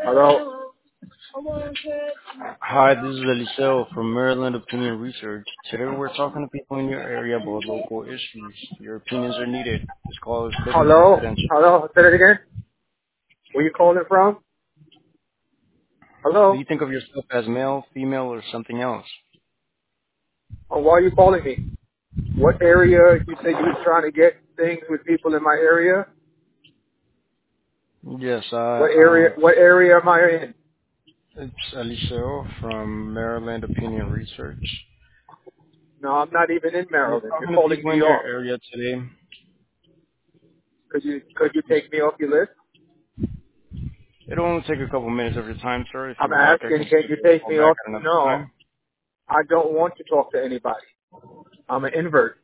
Hello. Hi, this is Eliseo from Maryland Opinion Research. Today we're talking to people in your area about local issues. Your opinions are needed. This call is strictly Hello. confidential. Hello. Say that again. Where you calling from? Do Hello. you think of yourself as male, female, or something else? Why are you calling me? What area? You said you was trying to get things with people in my area. Yes, What area? What area am I in? it's Eliseo from Maryland Opinion Research. No, I'm not even in We're Maryland. You're talking to calling people me in your off. area today. Could you take me off your list? It'll only take a couple minutes of your time, sir. If I'm you would like, I asking, can can you schedule a take call me back off? at another No, time. I don't want to talk to anybody. I'm an invert.